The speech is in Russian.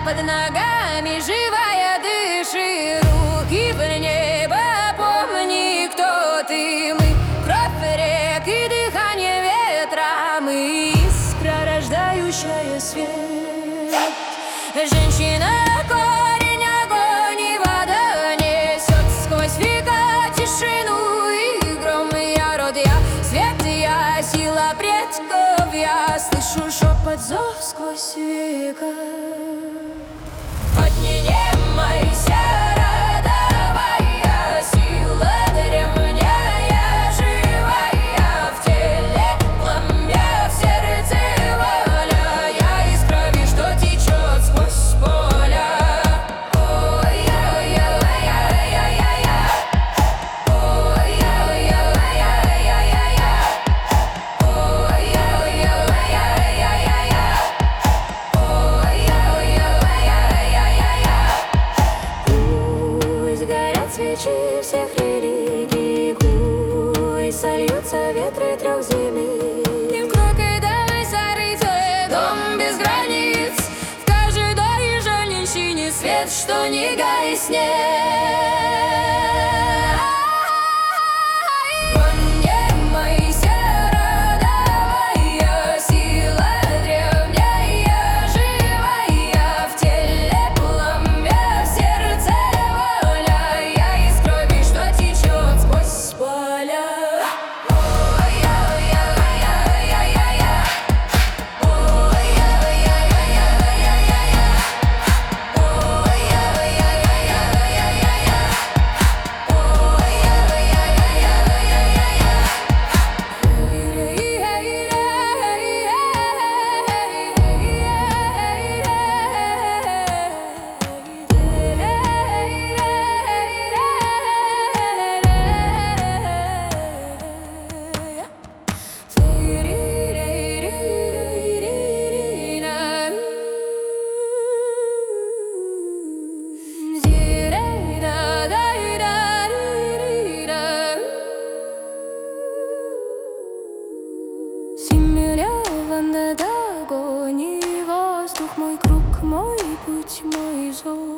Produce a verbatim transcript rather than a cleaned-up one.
под ногами живая, дыши, руки в небо, помни, кто ты. Мы кровь рек и дыхание ветра, мы искра, рождающая свет. Женщина, корень, огонь и вода, несет сквозь века тишину и гром. Я род, я свет, я сила предков, я слышу шепот, зов сквозь века. Поднимайся, родовая сила древняя, живая в теле, пламя в сердце, воля. Я из крови, что течет сквозь поля. Свечи всех религий, пусть сольются ветры трех земель. И в крокодиле зарытой дом без границ, в каждой женщине свет, что не гаснет. Огонь и воздух, мой круг, мой путь, мой зов.